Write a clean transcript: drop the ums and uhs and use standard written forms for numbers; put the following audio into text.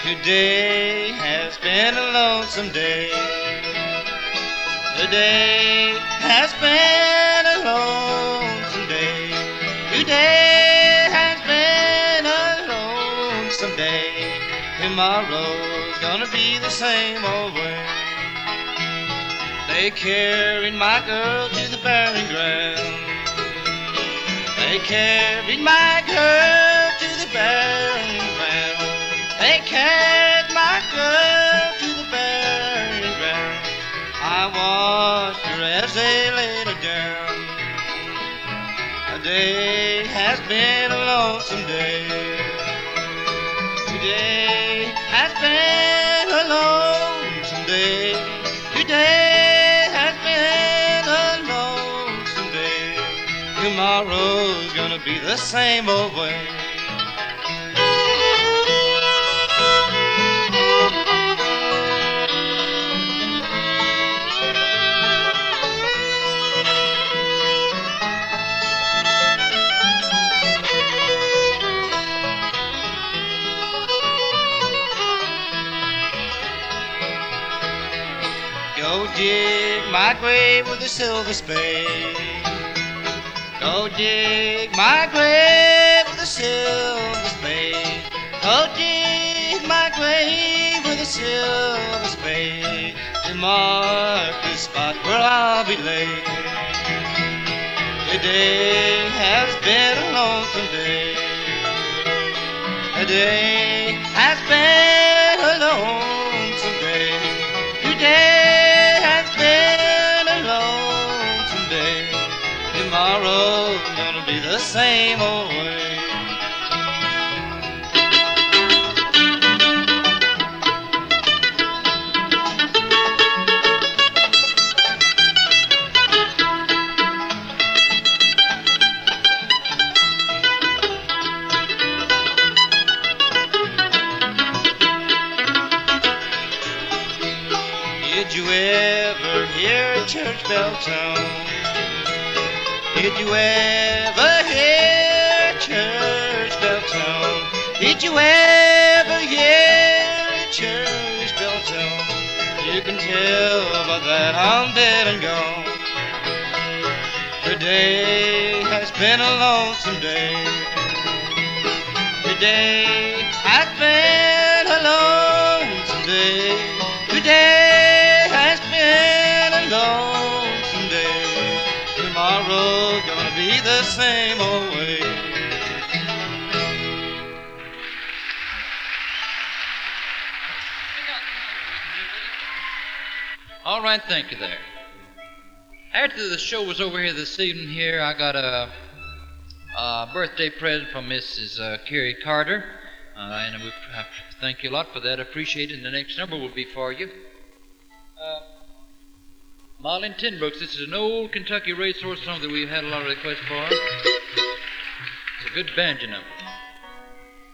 Today has been a lonesome day. Today has been a lonesome day. Today has been a lonesome day. Tomorrow's gonna be the same old way. They carried my girl to the burying ground. They carried my girl to the burying ground. They carried my girl to the burying ground. I watched her as they laid her down. A day has been a lonesome day. Today has been a lonesome day. Today has been a lonesome day. Tomorrow's gonna be the same old way. Go dig my grave with a silver spade. Go dig my grave with a silver spade. Go dig my grave with a silver spade to mark the spot where I'll be laid. Today has been a lonesome day. Today has been a lonesome day. Today has been a lonesome day. Tomorrow's gonna be the same old way. Did you ever hear a church bell tone? Did you ever hear a church bell tone? Did you ever hear a church bell tone? You can tell by that I'm dead and gone. Today has been a lonesome day. Today has been a lonesome day. Today has been a lonesome day. Tomorrow's gonna be the same old way. All right, thank you there. After the show was over here this evening here, I got a birthday present from Mrs. Carrie Carter. And we thank you a lot for that. Appreciate it. And the next number will be for you. Marlin Tinbrooks. This is an old Kentucky racehorse song that we've had a lot of requests for. It's a good banjo number.